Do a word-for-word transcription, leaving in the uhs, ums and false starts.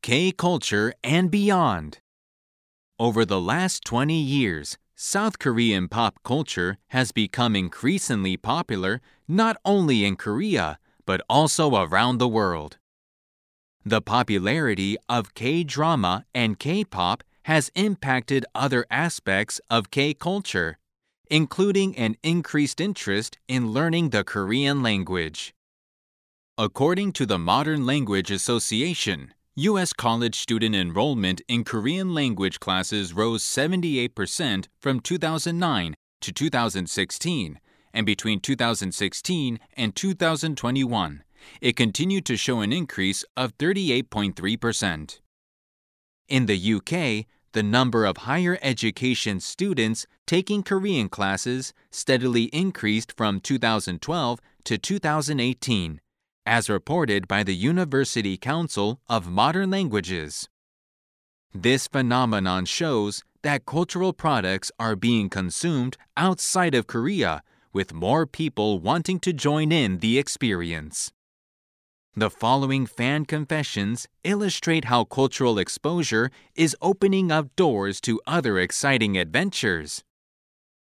K-culture and beyond. Over the last twenty years, South Korean pop culture has become increasingly popular not only in Korea, but also around the world. The popularity of K-drama and K-pop has impacted other aspects of K-culture, including an increased interest in learning the Korean language. According to the Modern Language Association, U S college student enrollment in Korean language classes rose seventy-eight percent from two thousand nine to two thousand sixteen, and between two thousand sixteen and two thousand twenty-one, it continued to show an increase of thirty-eight point three percent. In the U K, the number of higher education students taking Korean classes steadily increased from two thousand twelve to two thousand eighteen, as reported by the University Council of Modern Languages. This phenomenon shows that cultural products are being consumed outside of Korea, with more people wanting to join in the experience. The following fan confessions illustrate how cultural exposure is opening up doors to other exciting adventures.